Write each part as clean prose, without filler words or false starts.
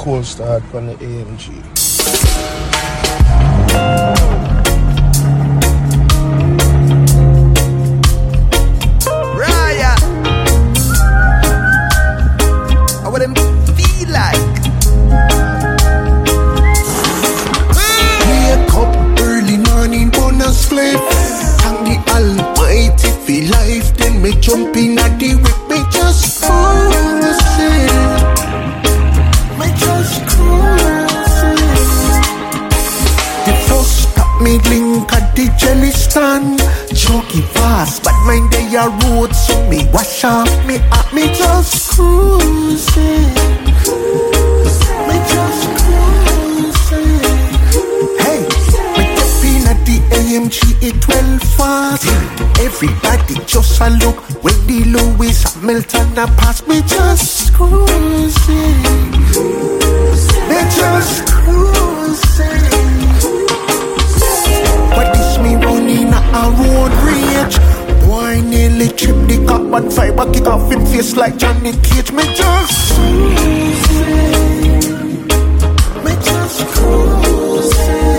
cold start from the AMG. Raya, I what them feel like. Wake up early morning, bonus flip. Thank the Almighty for life. Then me jump in at the whip, me just cruising. Me just cruising. The first stop me link at the jelly stand. Chucky fast, but mind they are road, so me wash off me up, me just cruising. Me just cruising. Hey, me jumping at the AMG 12 fast. Everybody just a look when the Lewis Hamilton a pass. Me just cruising. Me just cruising. But this me running a road rage. Boy nearly trip the carbon fiber, kick off in face like Johnny Cage. Me just cruising. Me just cruising.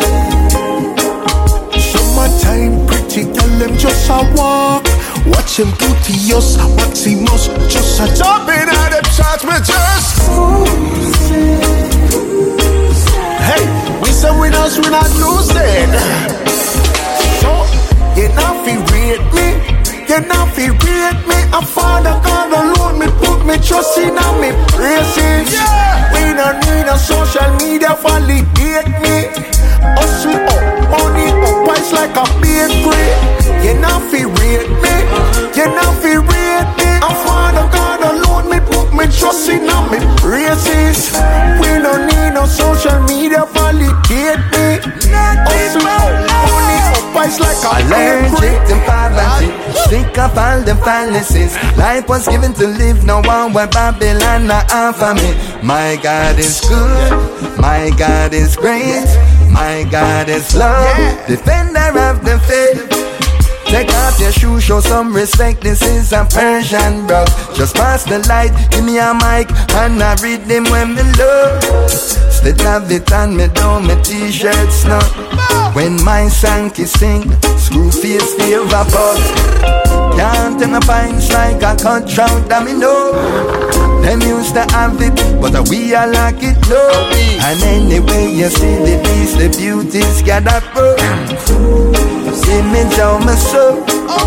Summertime pretty girl, them just a walk. Watch him Gluteus, Maximus, just a jumping at them shots. Me just cruising. Hey, we some winners, we not losing. So, you not feel rate me, you not feel rate me. A father God alone, me put me trust in and me praises. Yeah. We don't need a social media validate me. Hustle up, money up, price like a bakery. You not feel rate me, you not feel rate me. A father God alone, me put me trust in and me praises. We don't need no social media validate me. Hustle up, money up, price like a bakery. Allergic to poverty, sick of all the fallacies. Life was given to live, no one where Babylon not offer me. My God is good, my God is great, my God is love, defender of the faith. Take off your shoes, show some respect. This is a Persian rock. Just pass the light, give me a mic, and I read them when me love. Still have it on me down, my t-shirt snug. When my Sankey sing, screw face favor pop. Can't turn a pints like a cut trout, domino. Them used to have it, but we all like it low. And anyway you see the beast, the beauties gather up. Image of my soul.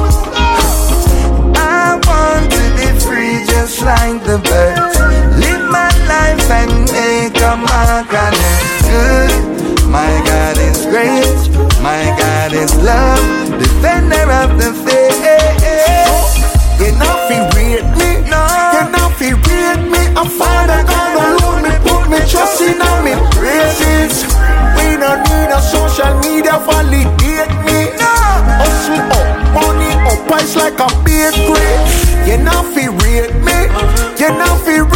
I want to be free just like the birds. Live my life and make a mark on it. Good. My God is great, my God is love, defender of the faith. You not feel rate me, no. You not feel rate me. A father God alone, me put me trust in and me praises. We don't need a social media validate me. No. Hustle up, money up, price like a bakery. You not feel rate me, you not feel